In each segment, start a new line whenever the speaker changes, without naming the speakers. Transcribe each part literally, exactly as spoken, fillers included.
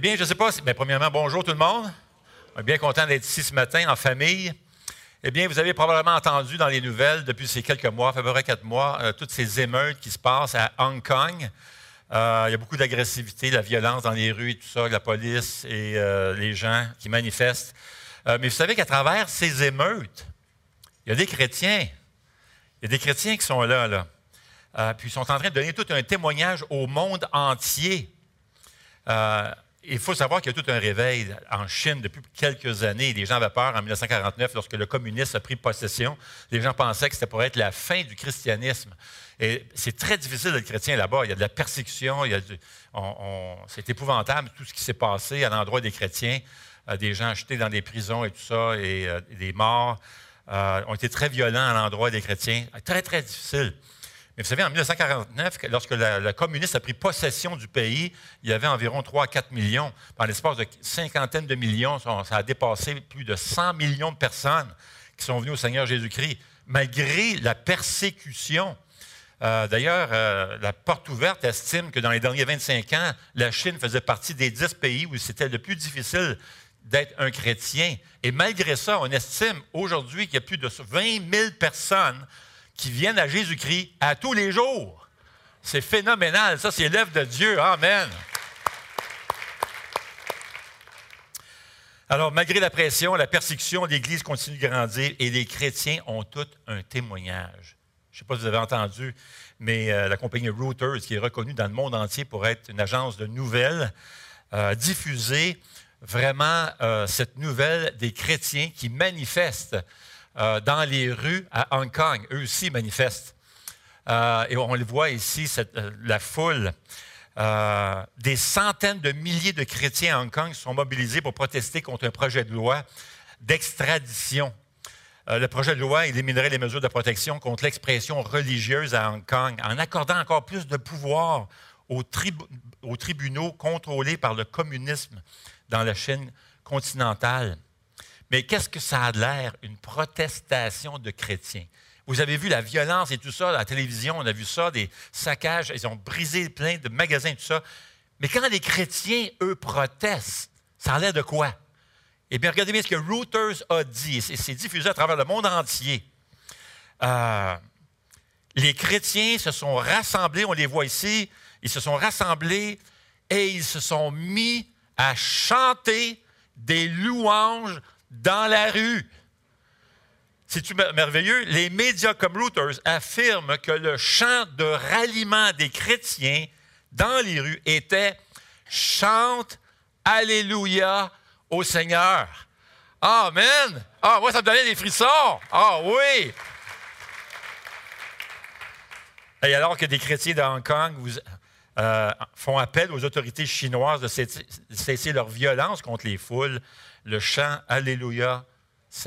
bien, je ne sais pas, si, bien, premièrement, bonjour tout le monde. On est bien content d'être ici ce matin en famille. Eh bien, vous avez probablement entendu dans les nouvelles depuis ces quelques mois, à peu près quatre mois, euh, toutes ces émeutes qui se passent à Hong Kong. Euh, il y a beaucoup d'agressivité, de la violence dans les rues et tout ça, la police et euh, les gens qui manifestent. Euh, mais vous savez qu'à travers ces émeutes, il y a des chrétiens. Il y a des chrétiens qui sont là, là. Euh, puis ils sont en train de donner tout un témoignage au monde entier. Euh, il faut savoir qu'il y a tout un réveil en Chine depuis quelques années. Les gens avaient peur en dix-neuf cent quarante-neuf, lorsque le communisme a pris possession. Les gens pensaient que c'était pour être la fin du christianisme. Et c'est très difficile d'être chrétien là-bas. Il y a de la persécution, il y a du, on, on, c'est épouvantable tout ce qui s'est passé à l'endroit des chrétiens. Euh, des gens jetés dans des prisons et tout ça, et, euh, et des morts euh, ont été très violents à l'endroit des chrétiens. Très, très difficile. Mais vous savez, en dix-neuf cent quarante-neuf, lorsque la, le communisme a pris possession du pays, il y avait environ trois à quatre millions. Dans l'espace de cinquantaine de millions, ça a dépassé plus de cent millions de personnes qui sont venues au Seigneur Jésus-Christ, malgré la persécution. Euh, d'ailleurs, euh, la Porte ouverte estime que dans les derniers vingt-cinq ans, la Chine faisait partie des dix pays où c'était le plus difficile d'être un chrétien. Et malgré ça, on estime aujourd'hui qu'il y a plus de vingt mille personnes qui viennent à Jésus-Christ à tous les jours. C'est phénoménal. Ça, c'est l'œuvre de Dieu. Amen. Alors, malgré la pression, la persécution, l'Église continue de grandir et les chrétiens ont tous un témoignage. Je ne sais pas si vous avez entendu, mais euh, la compagnie Reuters, qui est reconnue dans le monde entier pour être une agence de nouvelles, a euh, diffusé vraiment euh, cette nouvelle des chrétiens qui manifestent Euh, dans les rues à Hong Kong. Eux aussi manifestent. Euh, et on le voit ici, cette, euh, la foule. Euh, des centaines de milliers de chrétiens à Hong Kong sont mobilisés pour protester contre un projet de loi d'extradition. Euh, le projet de loi éliminerait les mesures de protection contre l'expression religieuse à Hong Kong en accordant encore plus de pouvoir aux, trib- aux tribunaux contrôlés par le communisme dans la Chine continentale. Mais qu'est-ce que ça a de l'air, une protestation de chrétiens? Vous avez vu la violence et tout ça à la télévision, on a vu ça, des saccages, ils ont brisé plein de magasins et tout ça. Mais quand les chrétiens, eux, protestent, ça a l'air de quoi? Eh bien, regardez bien ce que Reuters a dit, et c'est diffusé à travers le monde entier. Euh, les chrétiens se sont rassemblés, on les voit ici, ils se sont rassemblés et ils se sont mis à chanter des louanges dans la rue. C'est-tu merveilleux? Les médias comme Reuters affirment que le chant de ralliement des chrétiens dans les rues était « Chante Alléluia au Seigneur ». Amen! Ah, moi, ça me donnait des frissons. Ah oui! Et alors que des chrétiens de Hong Kong vous, euh, font appel aux autorités chinoises de cesser, de cesser leur violence contre les foules, le chant « Alléluia, Seigneur »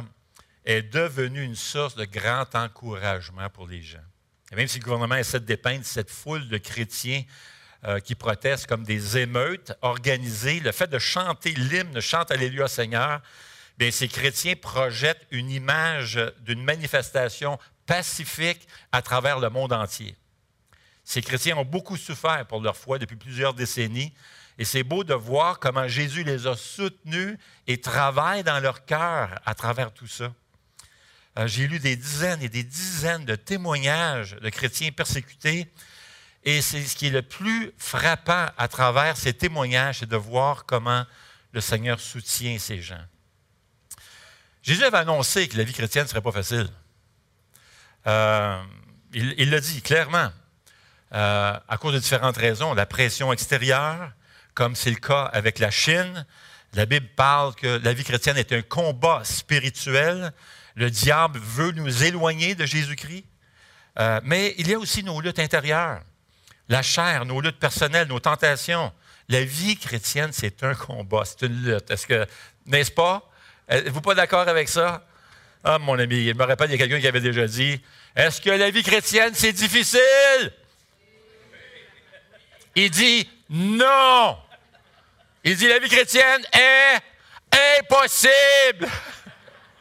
est devenu une source de grand encouragement pour les gens. Et même si le gouvernement essaie de dépeindre cette foule de chrétiens euh, qui protestent comme des émeutes organisées, le fait de chanter l'hymne « Chante Alléluia, Seigneur », bien, ces chrétiens projettent une image d'une manifestation pacifique à travers le monde entier. Ces chrétiens ont beaucoup souffert pour leur foi depuis plusieurs décennies. Et c'est beau de voir comment Jésus les a soutenus et travaille dans leur cœur à travers tout ça. Euh, j'ai lu des dizaines et des dizaines de témoignages de chrétiens persécutés. Et c'est ce qui est le plus frappant à travers ces témoignages, c'est de voir comment le Seigneur soutient ces gens. Jésus avait annoncé que la vie chrétienne ne serait pas facile. Euh, il, il l'a dit clairement, euh, à cause de différentes raisons, la pression extérieure, comme c'est le cas avec la Chine. La Bible parle que la vie chrétienne est un combat spirituel. Le diable veut nous éloigner de Jésus-Christ. Euh, mais il y a aussi nos luttes intérieures, la chair, nos luttes personnelles, nos tentations. La vie chrétienne, c'est un combat, c'est une lutte. Est-ce que, n'est-ce pas? Êtes-vous pas d'accord avec ça? Ah, mon ami, il me rappelle, il y a quelqu'un qui avait déjà dit, « Est-ce que la vie chrétienne, c'est difficile? » Il dit, « Non! » Il dit, « La vie chrétienne est impossible! »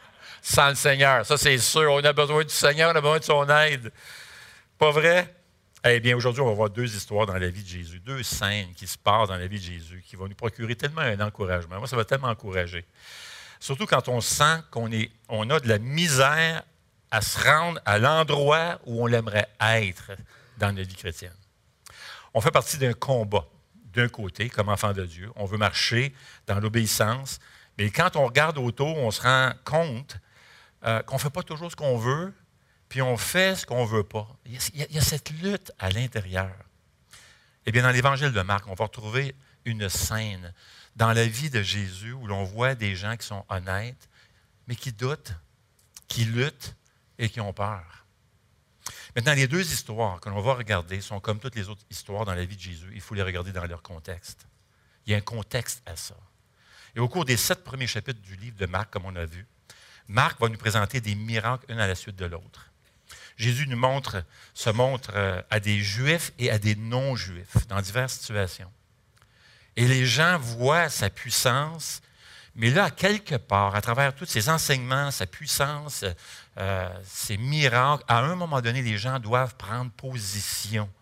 Sans le Seigneur, ça c'est sûr. On a besoin du Seigneur, on a besoin de son aide. Pas vrai? Eh bien, aujourd'hui, on va voir deux histoires dans la vie de Jésus, deux scènes qui se passent dans la vie de Jésus, qui vont nous procurer tellement un encouragement. Moi, ça va tellement encourager. Surtout quand on sent qu'on est, on a de la misère à se rendre à l'endroit où on aimerait être dans notre vie chrétienne. On fait partie d'un combat, d'un côté, comme enfant de Dieu. On veut marcher dans l'obéissance, mais quand on regarde autour, on se rend compte euh, qu'on ne fait pas toujours ce qu'on veut, puis on fait ce qu'on ne veut pas. Il y, a, il y a cette lutte à l'intérieur. Eh bien, dans l'Évangile de Marc, on va retrouver une scène dans la vie de Jésus où l'on voit des gens qui sont honnêtes, mais qui doutent, qui luttent et qui ont peur. Maintenant, les deux histoires que l'on va regarder sont comme toutes les autres histoires dans la vie de Jésus. Il faut les regarder dans leur contexte. Il y a un contexte à ça. Et au cours des sept premiers chapitres du livre de Marc, comme on a vu, Marc va nous présenter des miracles un à la suite de l'autre. Jésus nous montre, se montre à des Juifs et à des non-Juifs dans diverses situations. Et les gens voient sa puissance, mais là, à quelque part, à travers tous ses enseignements, sa puissance, euh, ses miracles, à un moment donné, les gens doivent prendre position.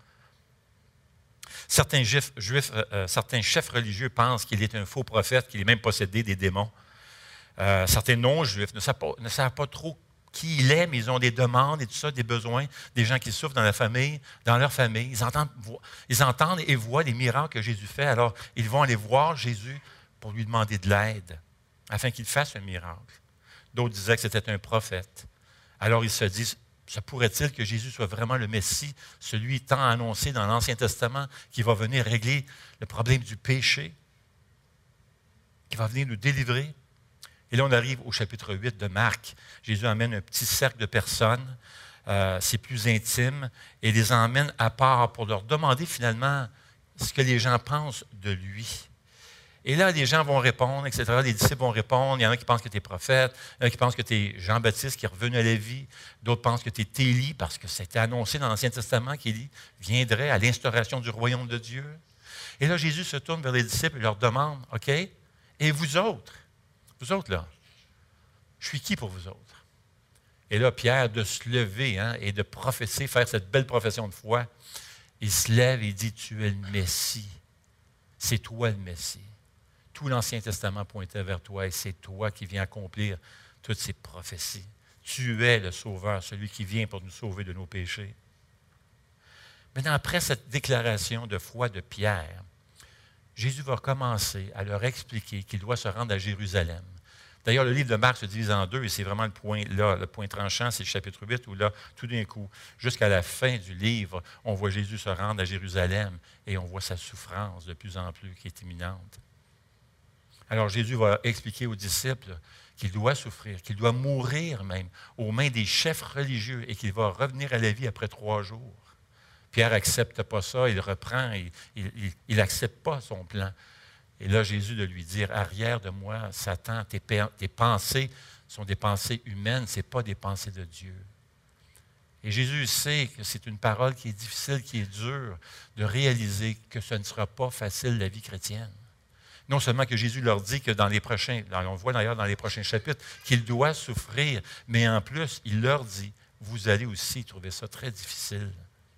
Certains, juifs, juifs, euh, certains chefs religieux pensent qu'il est un faux prophète, qu'il est même possédé des démons. Euh, certains non-juifs ne savent pas, ne savent pas trop qui il est, mais ils ont des demandes et tout ça, des besoins, des gens qui souffrent dans la famille, dans leur famille. Ils entendent, ils entendent et voient les miracles que Jésus fait. Alors, ils vont aller voir Jésus pour lui demander de l'aide, afin qu'il fasse un miracle. D'autres disaient que c'était un prophète. Alors, ils se disent, se pourrait-il que Jésus soit vraiment le Messie, celui tant annoncé dans l'Ancien Testament, qui va venir régler le problème du péché, qui va venir nous délivrer? Et là, on arrive au chapitre huit de Marc. Jésus emmène un petit cercle de personnes, euh, c'est plus intime, et les emmène à part pour leur demander finalement ce que les gens pensent de lui. Et là, les gens vont répondre, et cetera. Les disciples vont répondre. Il y en a qui pensent que tu es prophète, il y en a qui pensent que tu es Jean-Baptiste qui est revenu à la vie, d'autres pensent que tu es Élie, parce que c'était annoncé dans l'Ancien Testament qu'Élie viendrait à l'instauration du royaume de Dieu. Et là, Jésus se tourne vers les disciples et leur demande, « OK, et vous autres? » Vous autres, là, je suis qui pour vous autres? Et là, Pierre, de se lever hein, et de prophétiser, faire cette belle profession de foi, il se lève et il dit, tu es le Messie. C'est toi le Messie. Tout l'Ancien Testament pointait vers toi et c'est toi qui viens accomplir toutes ces prophéties. Tu es le Sauveur, celui qui vient pour nous sauver de nos péchés. Maintenant, après cette déclaration de foi de Pierre, Jésus va commencer à leur expliquer qu'il doit se rendre à Jérusalem. D'ailleurs, le livre de Marc se divise en deux et c'est vraiment le point là, le point tranchant, c'est le chapitre huit où là, tout d'un coup, jusqu'à la fin du livre, on voit Jésus se rendre à Jérusalem et on voit sa souffrance de plus en plus qui est imminente. Alors Jésus va expliquer aux disciples qu'il doit souffrir, qu'il doit mourir même aux mains des chefs religieux et qu'il va revenir à la vie après trois jours. Pierre n'accepte pas ça, il reprend, il n'accepte pas son plan. Et là, Jésus de lui dire, « Arrière de moi, Satan, tes, tes pensées sont des pensées humaines, ce n'est pas des pensées de Dieu. » Et Jésus sait que c'est une parole qui est difficile, qui est dure, de réaliser que ce ne sera pas facile la vie chrétienne. Non seulement que Jésus leur dit que dans les prochains, on voit d'ailleurs dans les prochains chapitres, qu'il doit souffrir, mais en plus, il leur dit, vous allez aussi trouver ça très difficile.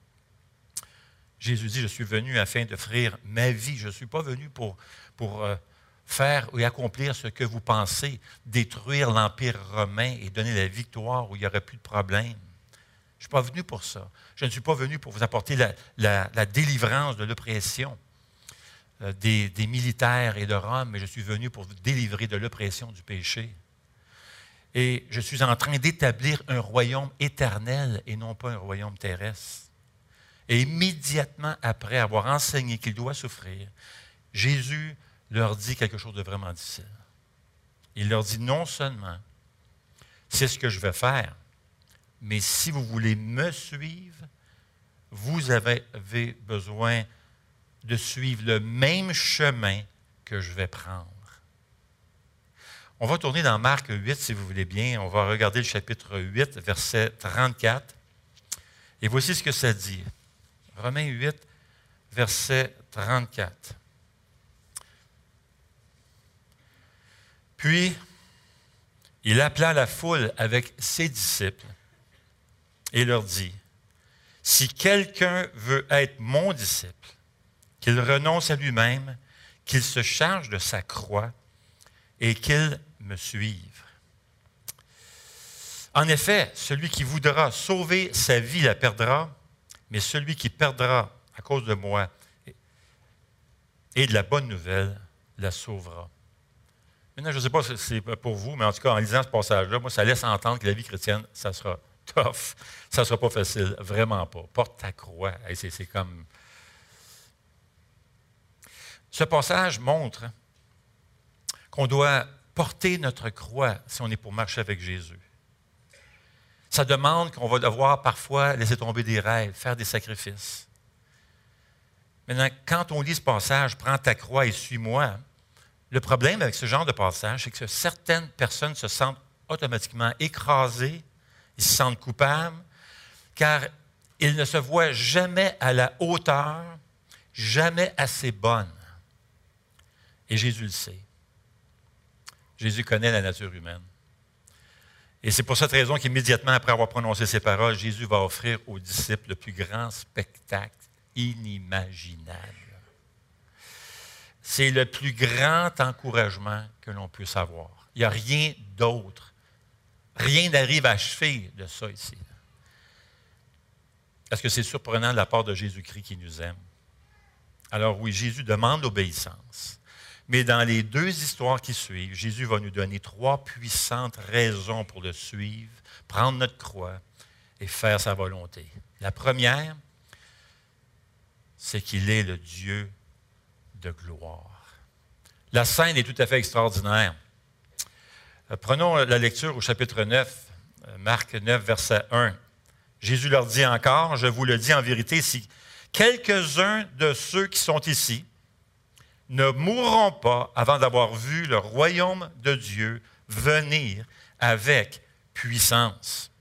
Jésus dit, je suis venu afin d'offrir ma vie. Je ne suis pas venu pour, pour euh, faire et accomplir ce que vous pensez, détruire l'Empire romain et donner la victoire où il n'y aurait plus de problème. Je ne suis pas venu pour ça. Je ne suis pas venu pour vous apporter la, la, la délivrance de l'oppression euh, des, des militaires et de Rome, mais je suis venu pour vous délivrer de l'oppression du péché. Et je suis en train d'établir un royaume éternel et non pas un royaume terrestre. Et immédiatement après avoir enseigné qu'il doit souffrir, Jésus leur dit quelque chose de vraiment difficile. Il leur dit non seulement, c'est ce que je vais faire, mais si vous voulez me suivre, vous avez besoin de suivre le même chemin que je vais prendre. On va tourner dans Marc huit, si vous voulez bien. On va regarder le chapitre huit, verset trente-quatre. Et voici ce que ça dit. Romains huit, verset trente-quatre. Puis, il appela la foule avec ses disciples et leur dit, « si quelqu'un veut être mon disciple, qu'il renonce à lui-même, qu'il se charge de sa croix et qu'il me suive. En effet, celui qui voudra sauver sa vie la perdra, mais celui qui perdra à cause de moi et de la bonne nouvelle la sauvera. Maintenant, je ne sais pas si c'est pour vous, mais en tout cas, en lisant ce passage-là, moi, ça laisse entendre que la vie chrétienne, ça sera tough. Ça ne sera pas facile, vraiment pas. Porte ta croix. Hey, c'est, c'est comme... Ce passage montre qu'on doit porter notre croix si on est pour marcher avec Jésus. Ça demande qu'on va devoir parfois laisser tomber des rêves, faire des sacrifices. Maintenant, quand on lit ce passage, prends ta croix et suis-moi, le problème avec ce genre de passage, c'est que certaines personnes se sentent automatiquement écrasées, ils se sentent coupables, car ils ne se voient jamais à la hauteur, jamais assez bonnes. Et Jésus le sait. Jésus connaît la nature humaine. Et c'est pour cette raison qu'immédiatement après avoir prononcé ces paroles, Jésus va offrir aux disciples le plus grand spectacle inimaginable. C'est le plus grand encouragement que l'on puisse avoir. Il n'y a rien d'autre. Rien n'arrive à achever de ça ici. Est-ce que c'est surprenant de la part de Jésus-Christ qui nous aime? Alors oui, Jésus demande l'obéissance. Mais dans les deux histoires qui suivent, Jésus va nous donner trois puissantes raisons pour le suivre, prendre notre croix et faire sa volonté. La première, c'est qu'il est le Dieu de gloire. La scène est tout à fait extraordinaire. Prenons la lecture au chapitre neuf, Marc neuf, verset un. Jésus leur dit encore, je vous le dis en vérité, si quelques-uns de ceux qui sont ici ne mourront pas avant d'avoir vu le royaume de Dieu venir avec puissance.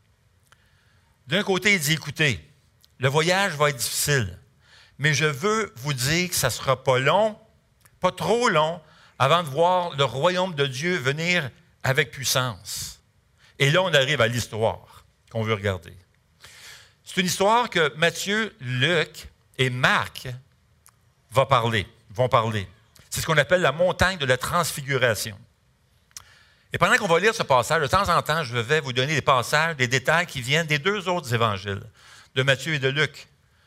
D'un côté, il dit, écoutez, le voyage va être difficile, mais je veux vous dire que ça ne sera pas long, pas trop long, avant de voir le royaume de Dieu venir avec puissance. Et là, on arrive à l'histoire qu'on veut regarder. C'est une histoire que Matthieu, Luc et Marc vont parler. Vont parler. C'est ce qu'on appelle la montagne de la transfiguration. Et pendant qu'on va lire ce passage, de temps en temps, je vais vous donner des passages, des détails qui viennent des deux autres évangiles, de Matthieu et de Luc.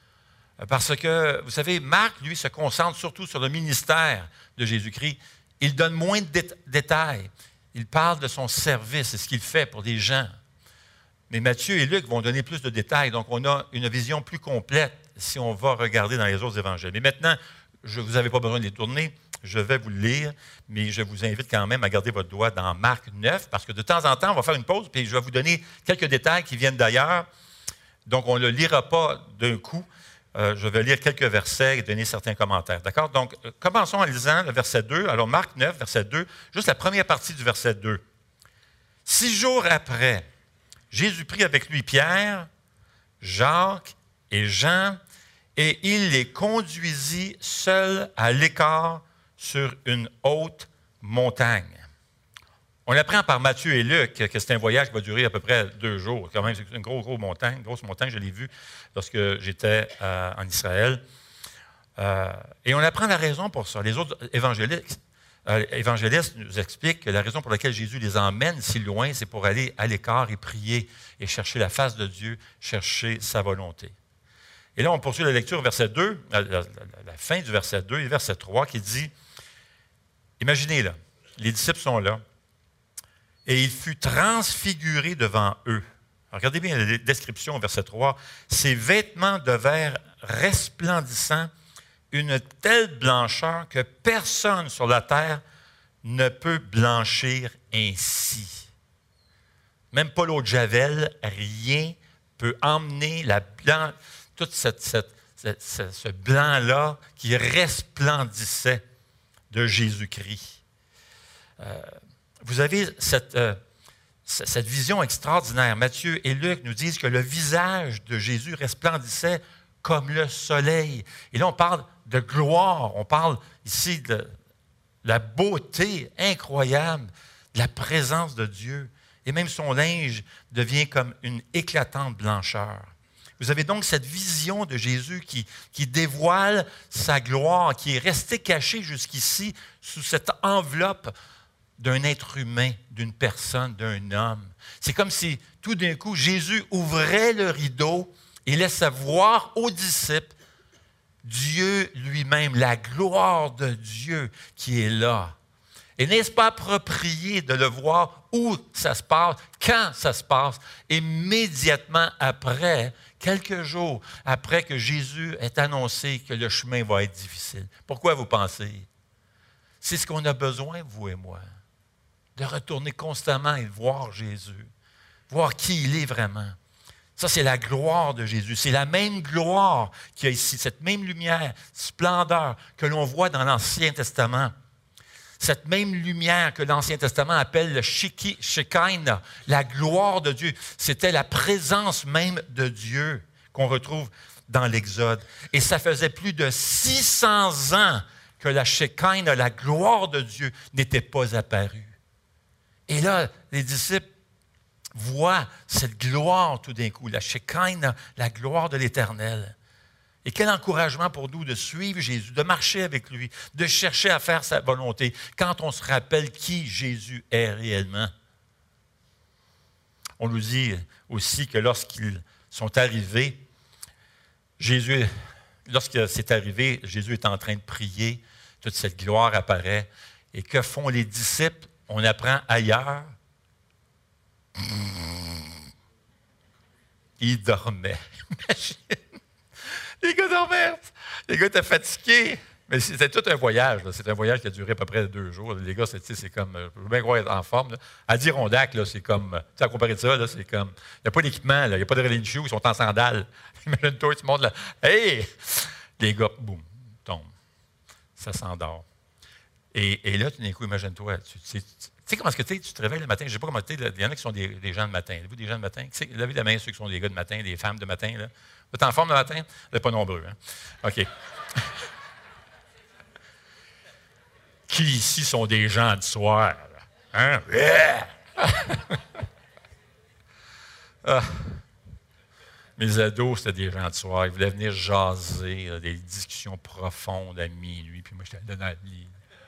Parce que, vous savez, Marc, lui, se concentre surtout sur le ministère de Jésus-Christ. Il donne moins de dé- détails. Il parle de son service et ce qu'il fait pour des gens. Mais Matthieu et Luc vont donner plus de détails. Donc, on a une vision plus complète si on va regarder dans les autres évangiles. Mais maintenant, je, vous n'avez pas besoin de les tourner. Je vais vous le lire, mais je vous invite quand même à garder votre doigt dans Marc neuf, parce que de temps en temps, on va faire une pause, puis je vais vous donner quelques détails qui viennent d'ailleurs. Donc, on ne le lira pas d'un coup. Euh, je vais lire quelques versets et donner certains commentaires. D'accord? Donc, euh, commençons en lisant le verset deux. Alors, Marc neuf, verset deux, juste la première partie du verset deux. Six jours après, Jésus prit avec lui Pierre, Jacques et Jean, et il les conduisit seuls à l'écart sur une haute montagne. On apprend par Matthieu et Luc que c'est un voyage qui va durer à peu près deux jours. Quand même, c'est une grosse, grosse montagne. Une grosse montagne, je l'ai vue lorsque j'étais euh, en Israël. Euh, et on apprend la raison pour ça. Les autres évangélistes, euh, évangélistes nous expliquent que la raison pour laquelle Jésus les emmène si loin, c'est pour aller à l'écart et prier et chercher la face de Dieu, chercher sa volonté. Et là, on poursuit la lecture, verset deux, la, la, la fin du verset deux et verset trois, qui dit, imaginez là, les disciples sont là, et il fut transfiguré devant eux. Alors, regardez bien la description, verset trois, ses vêtements devinrent resplendissants, une telle blancheur que personne sur la terre ne peut blanchir ainsi. Même pas l'eau de Javel, rien peut emmener la blanche. Tout cette, cette, cette, ce, ce blanc-là qui resplendissait de Jésus-Christ. Euh, vous avez cette, euh, cette vision extraordinaire. Matthieu et Luc nous disent que le visage de Jésus resplendissait comme le soleil. Et là, on parle de gloire. On parle ici de la beauté incroyable, de la présence de Dieu. Et même son linge devient comme une éclatante blancheur. Vous avez donc cette vision de Jésus qui, qui dévoile sa gloire, qui est restée cachée jusqu'ici sous cette enveloppe d'un être humain, d'une personne, d'un homme. C'est comme si tout d'un coup, Jésus ouvrait le rideau et laissait voir aux disciples Dieu lui-même, la gloire de Dieu qui est là. Et n'est-ce pas approprié de le voir où ça se passe, quand ça se passe, immédiatement après, quelques jours après que Jésus ait annoncé que le chemin va être difficile. Pourquoi vous pensez? C'est ce qu'on a besoin, vous et moi, de retourner constamment et de voir Jésus, voir qui il est vraiment. Ça, c'est la gloire de Jésus. C'est la même gloire qu'il y a ici, cette même lumière, splendeur que l'on voit dans l'Ancien Testament. Cette même lumière que l'Ancien Testament appelle le Shekinah, la gloire de Dieu. C'était la présence même de Dieu qu'on retrouve dans l'Exode. Et ça faisait plus de six cents ans que la Shekinah, la gloire de Dieu, n'était pas apparue. Et là, les disciples voient cette gloire tout d'un coup, la Shekinah, la gloire de l'Éternel. Et quel encouragement pour nous de suivre Jésus, de marcher avec lui, de chercher à faire sa volonté, quand on se rappelle qui Jésus est réellement. On nous dit aussi que lorsqu'ils sont arrivés, Jésus, lorsque c'est arrivé, Jésus est en train de prier, toute cette gloire apparaît. Et que font les disciples? On apprend ailleurs. Ils dormaient. Imagine. Les gars dormaient. Les gars étaient fatigués. Mais c'était tout un voyage. Là. C'est un voyage qui a duré à peu près deux jours. Les gars, c'est, c'est comme, je veux bien croire être en forme. Là. Adirondack, là, c'est comme, tu sais, à comparer de ça, là, c'est comme, il n'y a pas d'équipement, il n'y a pas de running shoes, ils sont en sandales. Imagine-toi, tu montes là, hey! Les gars, boum, tombent. Ça s'endort. Et, et là, tout d'un coup, imagine-toi, tu sais, tu sais comment est-ce que tu te réveilles le matin? Je ne sais pas comment tu sais, il y en a qui sont des, des gens de matin. Vous, des gens de matin? Levez la main ceux qui sont des gars de matin, des femmes de matin. Là. Vous êtes en forme le matin? Vous n'êtes pas nombreux. Hein? OK. Qui ici sont des gens du soir? Hein? ah. Mes ados, c'était des gens du soir. Ils voulaient venir jaser, là, des discussions profondes à minuit. Puis moi, j'étais là dans le lit.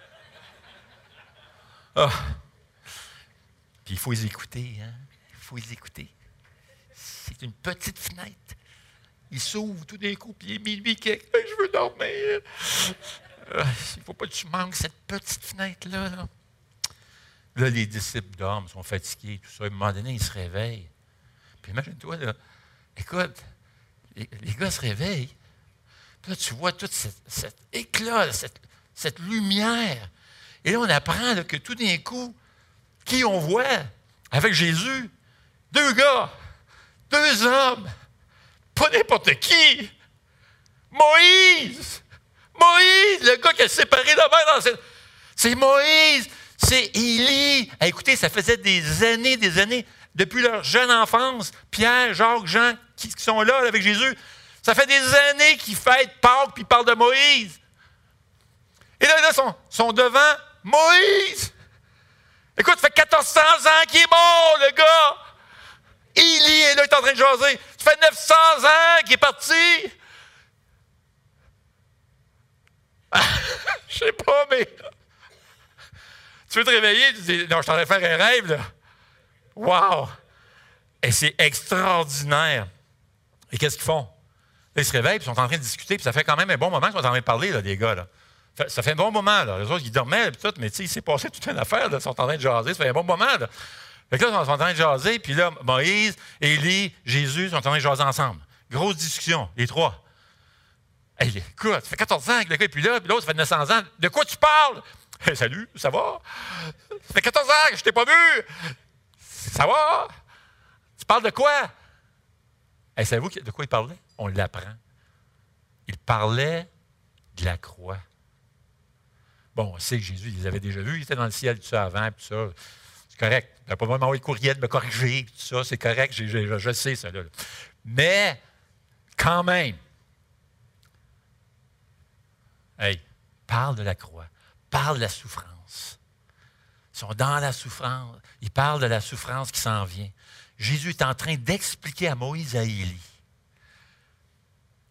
Ah. Puis il faut les écouter, hein? Il faut les écouter. C'est une petite fenêtre. Il s'ouvre tout d'un coup, puis il est minuit quelque. Je veux dormir. Ah, il ne faut pas que tu manques cette petite fenêtre-là. Là. là, les disciples dorment, sont fatigués, tout ça. À un moment donné, ils se réveillent. Puis imagine-toi, là, écoute, les, les gars se réveillent. Puis là, tu vois tout cet, cet éclat, cette, cette lumière. Et là, on apprend là, que tout d'un coup, qui on voit avec Jésus? Deux gars, deux hommes, pas n'importe qui. Moïse! Moïse, le gars qui a séparé la mer dans cette... C'est Moïse, c'est Élie. Ah, écoutez, ça faisait des années, des années, depuis leur jeune enfance, Pierre, Jacques, Jean, qui, qui sont là, là avec Jésus, ça fait des années qu'ils fêtent Pâques puis ils parlent de Moïse. Et là, ils sont, sont devant Moïse. Écoute, ça fait quatorze cents ans qu'il est mort, le gars. Élie est là, il est en train de jaser. Ça fait neuf cents ans qu'il est parti. Je sais pas, mais... Tu veux te réveiller? Tu dis, non, je t'en train de faire un rêve, là. Wow! Et c'est extraordinaire. Et qu'est-ce qu'ils font? Là, ils se réveillent, puis ils sont en train de discuter, puis ça fait quand même un bon moment qu'ils sont en train de parler, là, les gars, là. Ça fait un bon moment, là. Les autres, ils dormaient, puis tout, mais tu sais, il s'est passé toute une affaire, là. Ils sont en train de jaser, ça fait un bon moment, là. Fait que là, ils sont en train de jaser, puis là, Moïse, Élie, Jésus sont en train de jaser ensemble. Grosse discussion, les trois. Hey, écoute, ça fait quatorze ans que le gars est plus là, puis l'autre, ça fait neuf cents ans. De quoi tu parles? Hey, salut, ça va? Ça fait quatorze ans que je t'ai pas vu. Ça va? Tu parles de quoi? Hey, savez-vous de quoi il parlait? On l'apprend. Il parlait de la croix. Bon, on sait que Jésus, il les avait déjà vus, il était dans le ciel, tout ça avant, puis tout ça. C'est correct. Il n'a pas vraiment envoyé le courriel de me corriger, tout ça, c'est correct, je, je, je sais ça. Là. Mais, quand même, hey, parle de la croix, parle de la souffrance. Ils sont dans la souffrance. Ils parlent de la souffrance qui s'en vient. Jésus est en train d'expliquer à Moïse et à Élie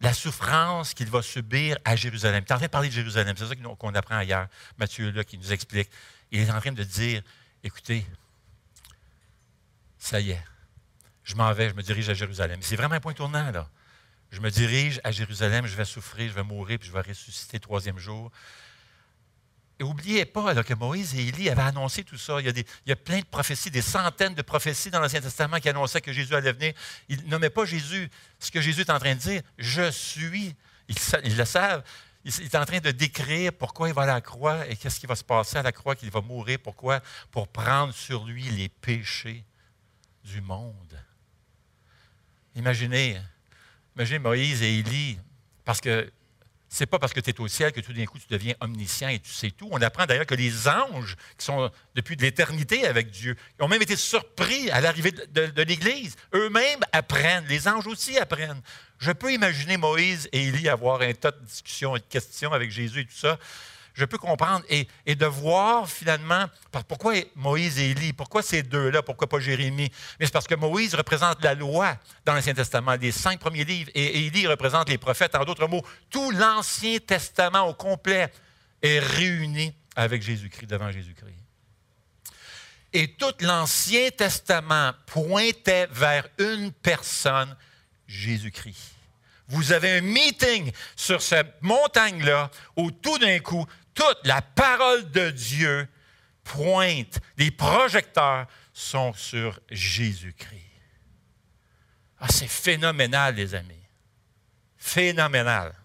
la souffrance qu'il va subir à Jérusalem. Tu es en train de parler de Jérusalem, c'est ça qu'on apprend hier. Matthieu là qui nous explique. Il est en train de dire, écoutez, ça y est, je m'en vais, je me dirige à Jérusalem. C'est vraiment un point tournant, là. Je me dirige à Jérusalem, je vais souffrir, je vais mourir, puis je vais ressusciter le troisième jour. Et n'oubliez pas là, que Moïse et Élie avaient annoncé tout ça. Il y, a des, il y a plein de prophéties, des centaines de prophéties dans l'Ancien Testament qui annonçaient que Jésus allait venir. Ils ne nommaient pas Jésus. Ce que Jésus est en train de dire, je suis, ils, ils le savent. Il est en train de décrire pourquoi il va à la croix et qu'est-ce qui va se passer à la croix, qu'il va mourir. Pourquoi? Pour prendre sur lui les péchés du monde. Imaginez, imaginez Moïse et Élie, parce que ce n'est pas parce que tu es au ciel que tout d'un coup tu deviens omniscient et tu sais tout. On apprend d'ailleurs que les anges, qui sont depuis de l'éternité avec Dieu, ont même été surpris à l'arrivée de, de, de l'Église. Eux-mêmes apprennent, les anges aussi apprennent. Je peux imaginer Moïse et Élie avoir un tas de discussions et de questions avec Jésus et tout ça. Je peux comprendre et, et de voir finalement pourquoi Moïse et Élie, pourquoi ces deux-là, pourquoi pas Jérémie. Mais c'est parce que Moïse représente la loi dans l'Ancien Testament, les cinq premiers livres, et Élie représente les prophètes. En d'autres mots, tout l'Ancien Testament au complet est réuni avec Jésus-Christ, devant Jésus-Christ. Et tout l'Ancien Testament pointait vers une personne, Jésus-Christ. Vous avez un meeting sur cette montagne-là où tout d'un coup, toute la parole de Dieu pointe, les projecteurs sont sur Jésus-Christ. Ah, c'est phénoménal, les amis. Phénoménal.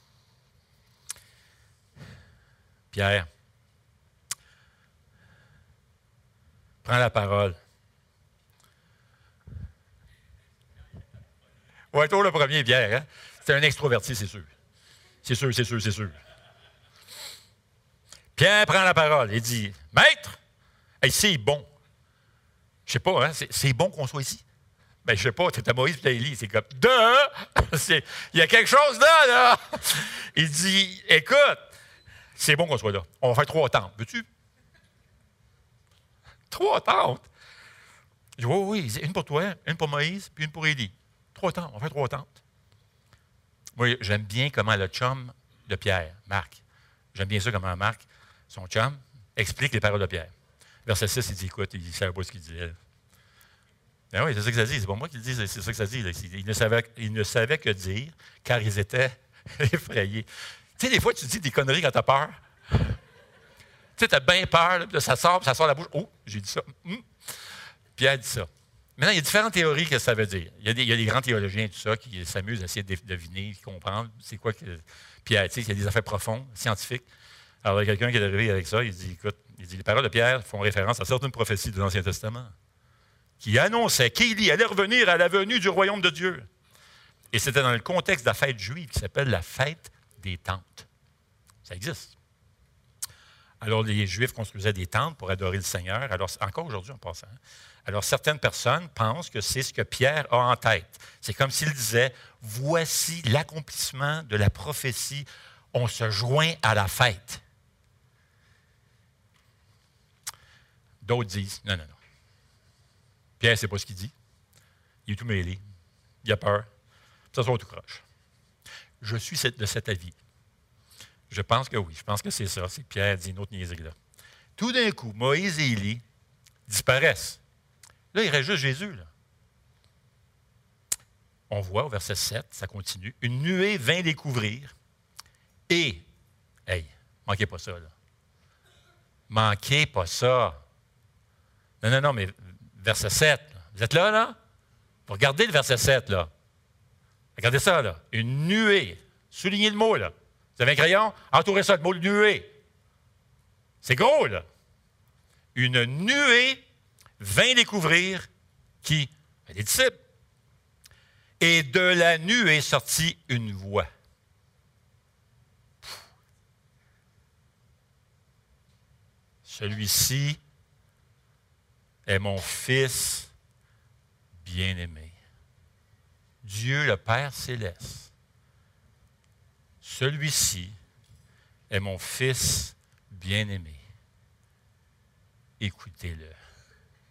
Pierre, prends la parole. Ouais, toi le premier, Pierre. Hein? C'est un extroverti, c'est sûr. C'est sûr, c'est sûr, c'est sûr. Pierre prend la parole et dit, « Maître, hey, c'est bon. » Je ne sais pas, hein, c'est, c'est bon qu'on soit ici. Ben, je ne sais pas, tu es à Moïse et à Élie. C'est comme, « Deux! » Il y a quelque chose là, là. Il dit, « Écoute, c'est bon qu'on soit là. On va faire trois tentes. Veux-tu? » Trois tentes? Je dis, oui, oui, une pour toi, une pour Moïse, puis une pour Élie. Trois tentes, on va faire trois tentes. Moi, j'aime bien comment le chum de Pierre, Marc, j'aime bien ça comment Marc, son chum, explique les paroles de Pierre. Verset six, il dit, écoute, il ne savait pas ce qu'il disait. Ben oui, c'est ça que ça dit, c'est pas moi qui le dis, c'est ça que ça dit. Il ne savait, il ne savait que dire, car ils étaient effrayés. Tu sais, des fois, tu dis des conneries quand tu as peur. Tu sais, tu as bien peur, là, puis là, ça sort, puis ça sort de la bouche. Oh, j'ai dit ça. Hum. Pierre dit ça. Maintenant, il y a différentes théories que ça veut dire. Il y a des, il y a des grands théologiens, tout ça, qui s'amusent à essayer de deviner, de comprendre c'est quoi que Pierre, tu sais, il y a des affaires profondes, scientifiques. Alors, il y a quelqu'un qui est arrivé avec ça, il dit, écoute, il dit, les paroles de Pierre font référence à certaines prophéties de l'Ancien Testament qui annonçaient qu'Élie allait revenir à la venue du royaume de Dieu. Et c'était dans le contexte de la fête juive qui s'appelle la fête des tentes. Ça existe. Alors, les Juifs construisaient des tentes pour adorer le Seigneur. Alors, encore aujourd'hui, en passant. Alors, certaines personnes pensent que c'est ce que Pierre a en tête. C'est comme s'il disait, voici l'accomplissement de la prophétie, on se joint à la fête. D'autres disent, non, non, non. Pierre, ne sait pas ce qu'il dit. Il est tout mêlé. Il a peur. Ça se voit tout croche. Je suis de cet avis. Je pense que oui. Je pense que c'est ça. C'est Pierre dit une autre niaiserie là. Tout d'un coup, Moïse et Élie disparaissent. Là, il reste juste Jésus. Là. On voit au verset sept, ça continue. Une nuée vint les couvrir. Et, hey, manquez pas ça, là. Manquez pas ça. Non, non, non, mais verset sept, là. Vous êtes là, là? Vous regardez le verset sept, là. Regardez ça, là. Une nuée. Soulignez le mot, là. Vous avez un crayon? Entourez ça, le mot nuée. C'est gros, là. Une nuée vint découvrir qui? Les disciples. Et de la nuée sortit une voix. Celui-ci est mon Fils bien-aimé. Dieu le Père céleste. Celui-ci est mon Fils bien-aimé. Écoutez-le.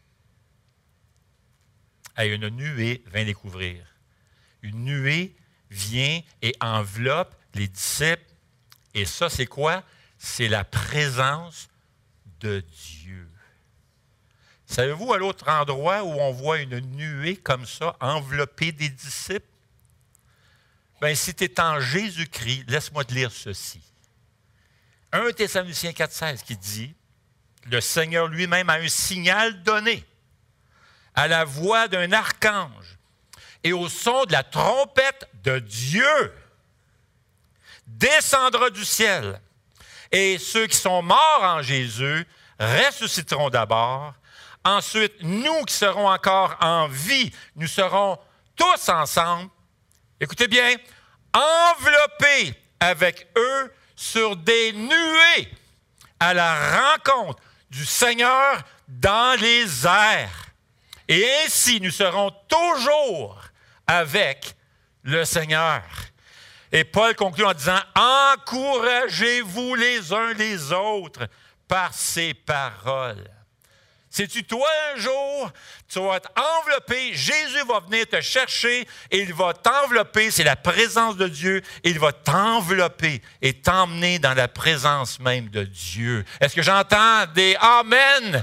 Et une nuée vint découvrir. Une nuée vient et enveloppe les disciples. Et ça, c'est quoi? C'est la présence de Dieu. Savez-vous à l'autre endroit où on voit une nuée comme ça, envelopper des disciples? Bien, si tu es en Jésus-Christ, laisse-moi te lire ceci. premier Thessaloniciens quatre seize qui dit, « Le Seigneur lui-même a un signal donné à la voix d'un archange et au son de la trompette de Dieu descendra du ciel. Et ceux qui sont morts en Jésus ressusciteront d'abord. Ensuite, nous qui serons encore en vie, nous serons tous ensemble, écoutez bien, enveloppés avec eux sur des nuées à la rencontre du Seigneur dans les airs. Et ainsi, nous serons toujours avec le Seigneur. » Et Paul conclut en disant, « Encouragez-vous les uns les autres par ces paroles. » Sais-tu, toi, un jour, tu vas être enveloppé, Jésus va venir te chercher et il va t'envelopper, c'est la présence de Dieu, et il va t'envelopper et t'emmener dans la présence même de Dieu. Est-ce que j'entends des « Amen » ?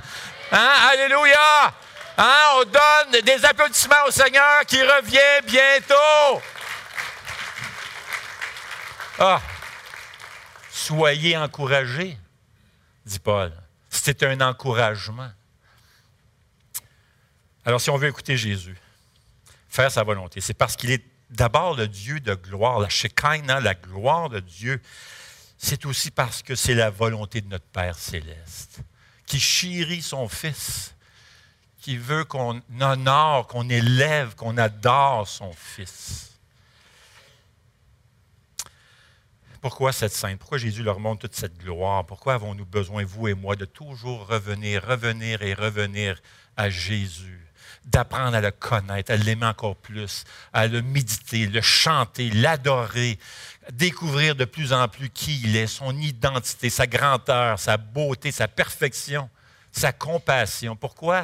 Hein? Alléluia! Hein? On donne des applaudissements au Seigneur qui revient bientôt. Ah! Soyez encouragés, dit Paul. C'est un encouragement. Alors, si on veut écouter Jésus, faire sa volonté, c'est parce qu'il est d'abord le Dieu de gloire, la Shekinah, la gloire de Dieu. C'est aussi parce que c'est la volonté de notre Père céleste, qui chérit son Fils, qui veut qu'on honore, qu'on élève, qu'on adore son Fils. Pourquoi cette scène? Pourquoi Jésus leur montre toute cette gloire? Pourquoi avons-nous besoin, vous et moi, de toujours revenir, revenir et revenir à Jésus? D'apprendre à le connaître, à l'aimer encore plus, à le méditer, le chanter, l'adorer, découvrir de plus en plus qui il est, son identité, sa grandeur, sa beauté, sa perfection, sa compassion. Pourquoi?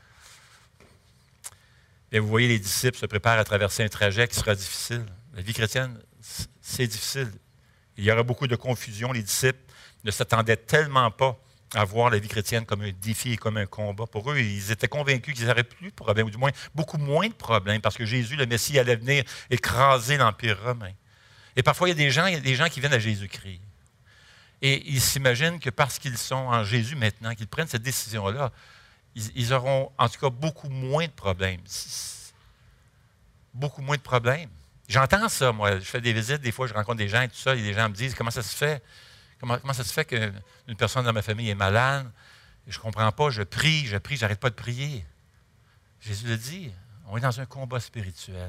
Bien, vous voyez, les disciples se préparent à traverser un trajet qui sera difficile. La vie chrétienne, c'est difficile. Il y aura beaucoup de confusion. Les disciples ne s'attendaient tellement pas à voir la vie chrétienne comme un défi et comme un combat. Pour eux, ils étaient convaincus qu'ils n'auraient plus de problèmes, ou du moins beaucoup moins de problèmes, parce que Jésus, le Messie, allait venir écraser l'Empire romain. Et parfois, il y a des gens, il y a des gens qui viennent à Jésus-Christ. Et ils s'imaginent que parce qu'ils sont en Jésus maintenant, qu'ils prennent cette décision-là, ils, ils auront en tout cas beaucoup moins de problèmes. Beaucoup moins de problèmes. J'entends ça, moi. Je fais des visites, des fois, je rencontre des gens et tout ça, et les gens me disent, comment ça se fait? Comment, comment ça se fait qu'une personne dans ma famille est malade? Je ne comprends pas, je prie, je prie, je n'arrête pas de prier. Jésus le dit, on est dans un combat spirituel.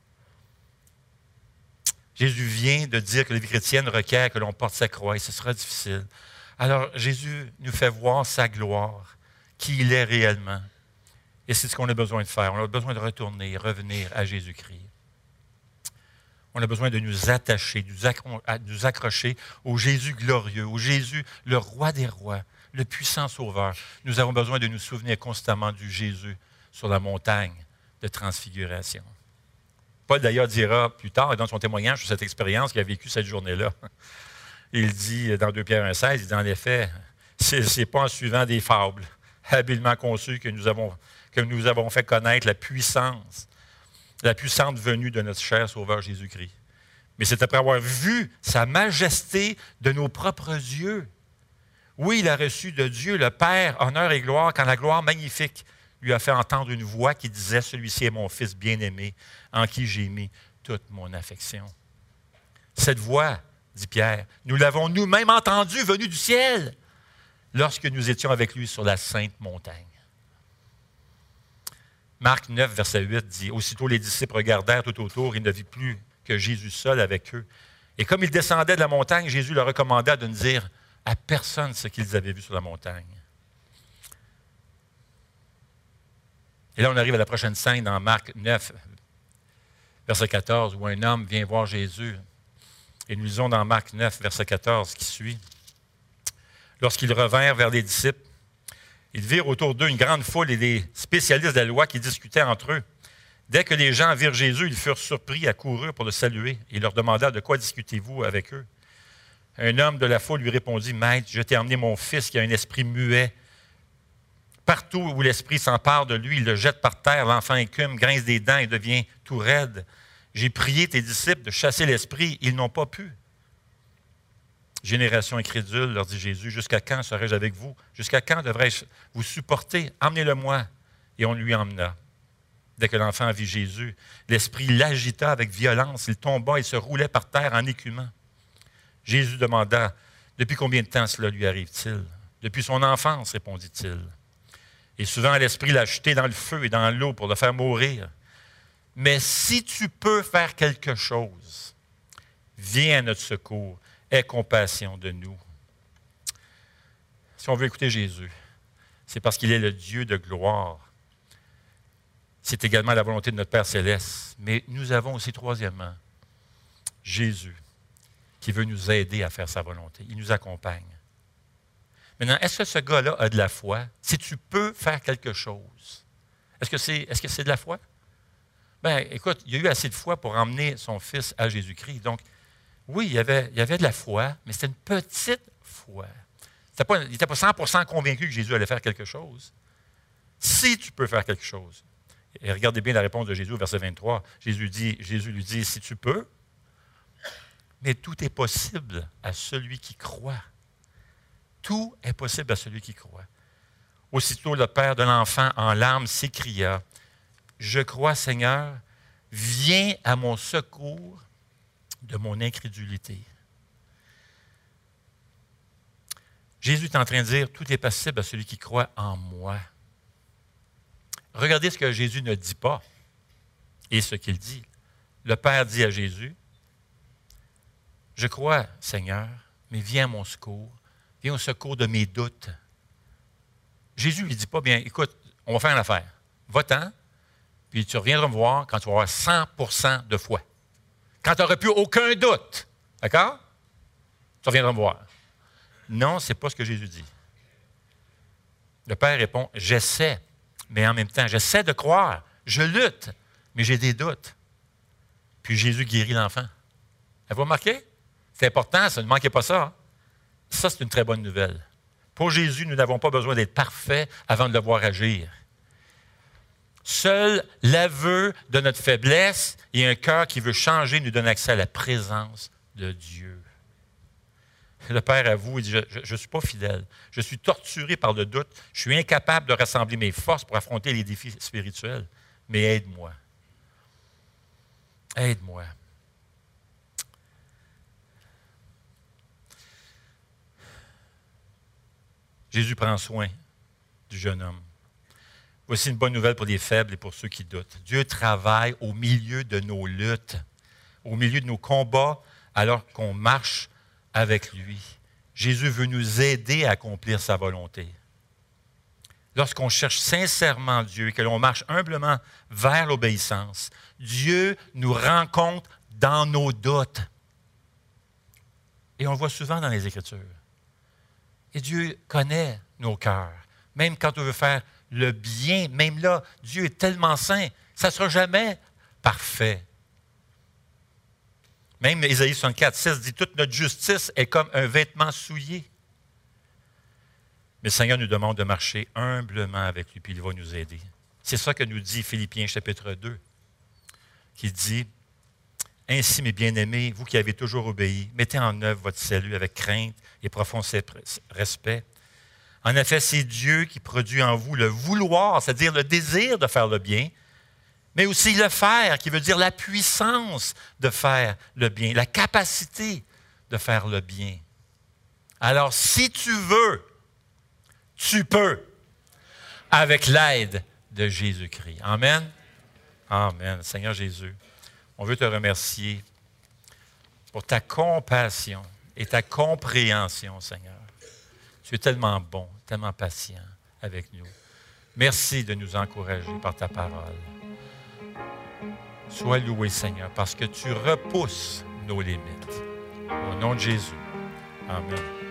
Jésus vient de dire que la vie chrétienne requiert que l'on porte sa croix, et ce sera difficile. Alors, Jésus nous fait voir sa gloire, qui il est réellement. Et c'est ce qu'on a besoin de faire. On a besoin de retourner, revenir à Jésus-Christ. On a besoin de nous attacher, de nous accrocher au Jésus glorieux, au Jésus, le roi des rois, le puissant sauveur. Nous avons besoin de nous souvenir constamment du Jésus sur la montagne de transfiguration. Paul, d'ailleurs, dira plus tard, dans son témoignage sur cette expérience qu'il a vécue cette journée-là, il dit dans deux Pierre un seize, il dit en effet, ce n'est pas en suivant des fables habilement conçues que nous avons, que nous avons fait connaître la puissance la puissante venue de notre cher Sauveur Jésus-Christ. Mais c'est après avoir vu sa majesté de nos propres yeux. Oui, il a reçu de Dieu, le Père, honneur et gloire, quand la gloire magnifique lui a fait entendre une voix qui disait « Celui-ci est mon Fils bien-aimé, en qui j'ai mis toute mon affection. » Cette voix, dit Pierre, nous l'avons nous-mêmes entendue venue du ciel lorsque nous étions avec lui sur la sainte montagne. Marc neuf, verset huit dit, « Aussitôt les disciples regardèrent tout autour, ils ne virent plus que Jésus seul avec eux. Et comme ils descendaient de la montagne, Jésus leur recommanda de ne dire à personne ce qu'ils avaient vu sur la montagne. » Et là, on arrive à la prochaine scène dans Marc neuf, verset quatorze, où un homme vient voir Jésus. Et nous lisons dans Marc neuf, verset quatorze, qui suit. « Lorsqu'ils revinrent vers les disciples, ils virent autour d'eux une grande foule et des spécialistes de la loi qui discutaient entre eux. Dès que les gens virent Jésus, ils furent surpris, accoururent pour le saluer. Il leur demanda, de quoi discutez-vous avec eux? Un homme de la foule lui répondit, Maître, je t'ai emmené mon fils qui a un esprit muet. Partout où l'esprit s'empare de lui, il le jette par terre, l'enfant écume, grince des dents et devient tout raide. J'ai prié tes disciples de chasser l'esprit, ils n'ont pas pu. Génération incrédule, leur dit Jésus, jusqu'à quand serai-je avec vous? Jusqu'à quand devrais-je vous supporter? Emmenez-le-moi. Et on lui emmena. Dès que l'enfant vit Jésus, l'esprit l'agita avec violence. Il tomba et se roulait par terre en écumant. Jésus demanda, depuis combien de temps cela lui arrive-t-il? Depuis son enfance, répondit-il. Et souvent, l'esprit l'a jeté dans le feu et dans l'eau pour le faire mourir. Mais si tu peux faire quelque chose, viens à notre secours, aie compassion de nous. Si on veut écouter Jésus, c'est parce qu'il est le Dieu de gloire. C'est également la volonté de notre Père céleste. Mais nous avons aussi, troisièmement, Jésus, qui veut nous aider à faire sa volonté. Il nous accompagne. Maintenant, est-ce que ce gars-là a de la foi? Si tu peux faire quelque chose, est-ce que c'est, est-ce que c'est de la foi? Bien, écoute, il y a eu assez de foi pour emmener son fils à Jésus-Christ. Donc, oui, il y avait, il y avait de la foi, mais c'était une petite foi. C'était pas, il n'était pas cent pour cent convaincu que Jésus allait faire quelque chose. Si tu peux faire quelque chose. Et regardez bien la réponse de Jésus au verset vingt-trois. Jésus, dit, Jésus lui dit, si tu peux, mais tout est possible à celui qui croit. Tout est possible à celui qui croit. Aussitôt, le père de l'enfant, en larmes, s'écria, « Je crois, Seigneur, viens à mon secours de mon incrédulité. » Jésus est en train de dire, « Tout est possible à celui qui croit en moi. » Regardez ce que Jésus ne dit pas et ce qu'il dit. Le Père dit à Jésus, « Je crois, Seigneur, mais viens à mon secours. Viens au secours de mes doutes. » Jésus ne lui dit pas, « Bien, écoute, on va faire une affaire. Va-t'en, puis tu reviendras me voir quand tu vas avoir cent pour cent de foi. Quand tu n'auras plus aucun doute. D'accord? Tu reviendras me voir. » Non, ce n'est pas ce que Jésus dit. Le Père répond, « J'essaie. » Mais en même temps, j'essaie de croire, je lutte, mais j'ai des doutes. Puis Jésus guérit l'enfant. Avez-vous remarqué? C'est important, ça ne manquez pas ça. Hein? Ça, c'est une très bonne nouvelle. Pour Jésus, nous n'avons pas besoin d'être parfaits avant de le voir agir. Seul l'aveu de notre faiblesse et un cœur qui veut changer nous donne accès à la présence de Dieu. Le Père avoue, il dit, je ne suis pas fidèle. Je suis torturé par le doute. Je suis incapable de rassembler mes forces pour affronter les défis spirituels. Mais aide-moi. Aide-moi. Jésus prend soin du jeune homme. Voici une bonne nouvelle pour les faibles et pour ceux qui doutent. Dieu travaille au milieu de nos luttes, au milieu de nos combats, alors qu'on marche avec lui. Jésus veut nous aider à accomplir sa volonté. Lorsqu'on cherche sincèrement Dieu et que l'on marche humblement vers l'obéissance, Dieu nous rencontre dans nos doutes. Et on le voit souvent dans les Écritures. Et Dieu connaît nos cœurs. Même quand on veut faire le bien, même là, Dieu est tellement saint, ça ne sera jamais parfait. Même Ésaïe soixante-quatre, six dit « Toute notre justice est comme un vêtement souillé. » Mais le Seigneur nous demande de marcher humblement avec lui, puis il va nous aider. C'est ça que nous dit Philippiens chapitre deux, qui dit « Ainsi, mes bien-aimés, vous qui avez toujours obéi, mettez en œuvre votre salut avec crainte et profond respect. En effet, c'est Dieu qui produit en vous le vouloir, c'est-à-dire le désir de faire le bien, mais aussi le faire, qui veut dire la puissance de faire le bien, la capacité de faire le bien. Alors, si tu veux, tu peux, avec l'aide de Jésus-Christ. Amen. Amen. Seigneur Jésus, on veut te remercier pour ta compassion et ta compréhension, Seigneur. Tu es tellement bon, tellement patient avec nous. Merci de nous encourager par ta parole. Sois loué, Seigneur, parce que tu repousses nos limites. Au nom de Jésus. Amen.